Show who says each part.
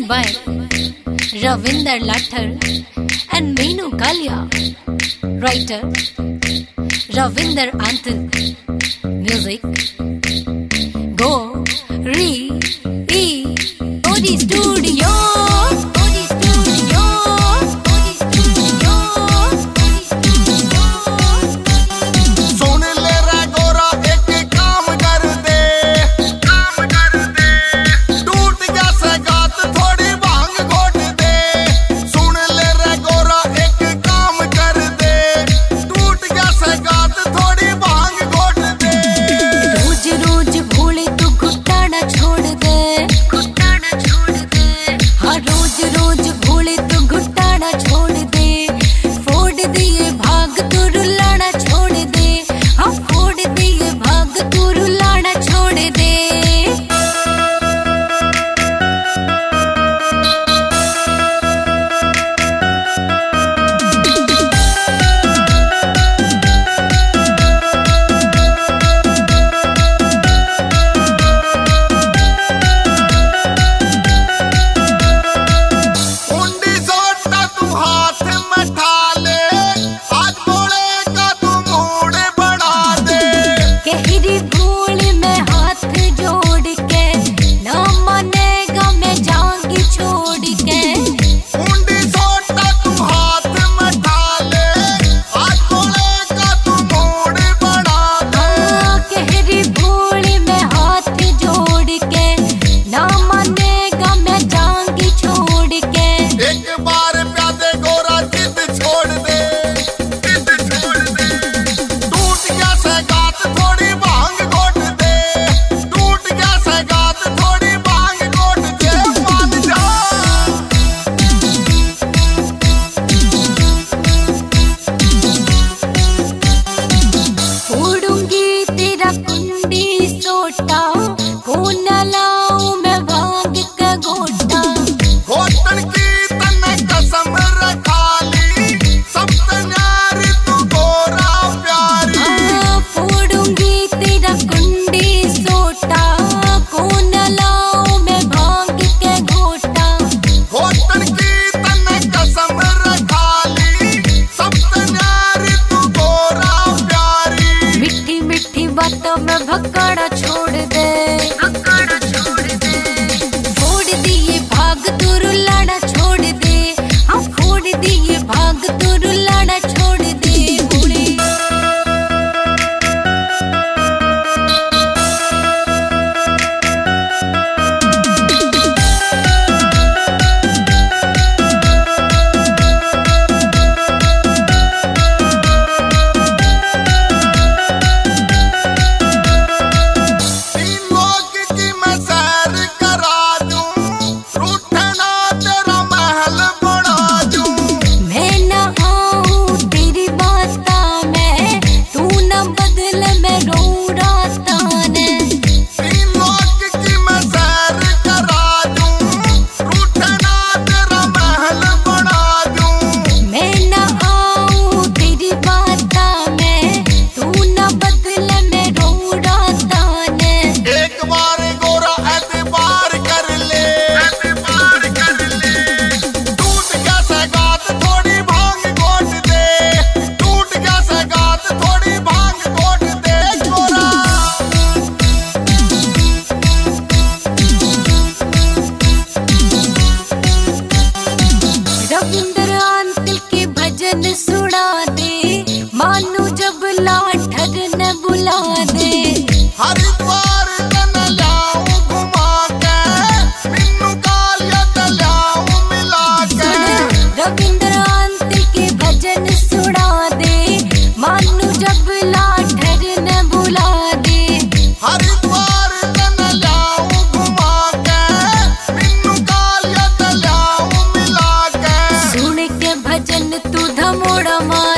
Speaker 1: written by Ravinder Lathar and Meenu Kalia. Writer Ravinder Antal. Music Go Re E Odi Studio.
Speaker 2: भक्कड़ छोड़ दे, फोड़ दिए भाग तू रुलाना छोड़ दे, हाँ फोड़ दिए भाग तू रुलाना छोड़ दे बुढ़ी। सुना दे मानू जब लाठर न बुला दे,
Speaker 3: हरिद्वार कन लाऊं घुमा के, मीनू कालिया ते लाऊं मिला के।
Speaker 2: रविंद्र अंतिल के भजन सुना दे मानू जब लाठर न बुला दे,
Speaker 3: हरिद्वार कन लाऊं घुमा के, मीनू कालिया ते लाऊं मिला के।
Speaker 2: सुन के भजन तू धमोड़ा मार